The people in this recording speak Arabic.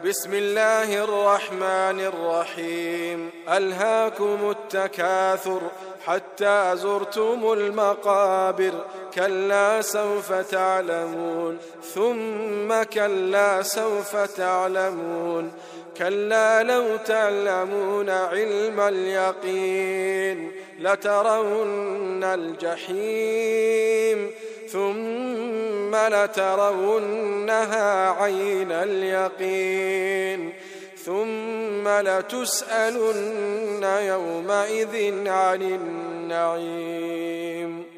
بسم الله الرحمن الرحيم. ألهاكم التكاثر حتى زرتم المقابر، كلا سوف تعلمون ثم كلا سوف تعلمون، كلا لو تعلمون علم اليقين لترون الجحيم ثم لترونها عين اليقين ثم لتسألن يومئذ عن النعيم.